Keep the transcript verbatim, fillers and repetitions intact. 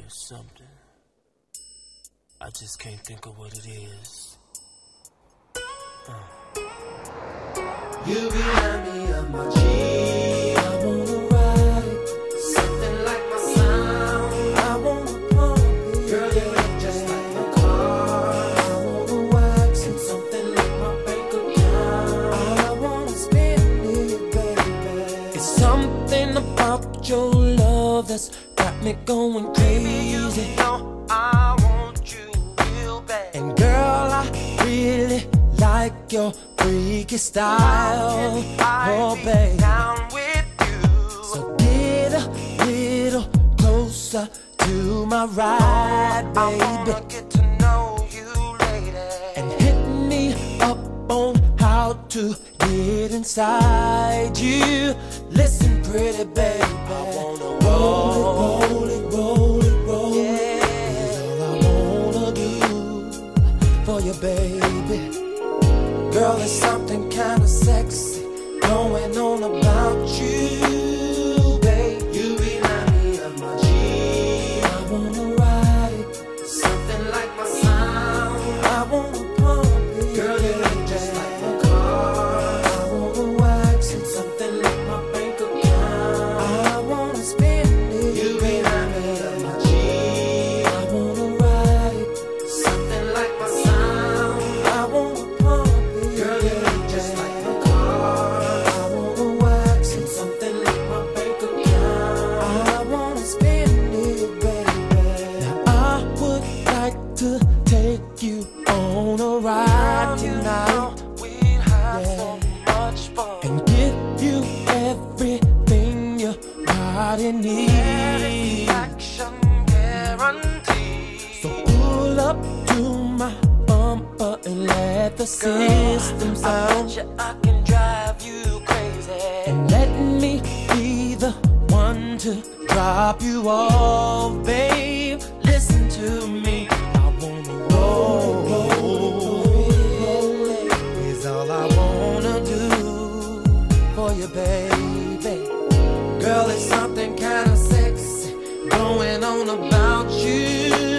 you something. I just can't think of what it is. Uh. You remind me of my G. I wanna ride it, something like my sound. I wanna pump it, girl, you look just like my car. I wanna wax it, something like my bank account. I wanna spend it, baby. It's something about your love that's got me going crazy. You know I want you real bad. And girl, I really like your freaky style, oh babe. Down with you. So get a little closer to my ride, baby. I wanna get to know you, lady. And hit me up on how to get inside you. Listen, pretty baby, I wanna roll it, roll it, roll it, roll it. Yeah, that's all I wanna do for you, baby. Girl, there's something kinda sexy going on about you, babe. You remind me of my G. I wanna ride it, something like my sound. I wanna pump it, girl, you look just like my car. I wanna wax it, something like my bank account. I wanna spend it, you remind me of my G. I wanna ride it, something like my sound. I wanna pump it, girl, you look just like my car. I wanna wax it, something like my bank account. I wanna spend it, baby. Now I would like to take you on a ride tonight. We'd have so much fun and give you everything your body needs. Satisfaction guaranteed. So pull up to my bumper and let the system sound. I bet you I can drive you crazy. And let me be the one to drop you off, babe. Listen to me. I wanna roll, roll, roll it. Is all I wanna do for you, baby. Girl, there's something kinda sexy going on about you.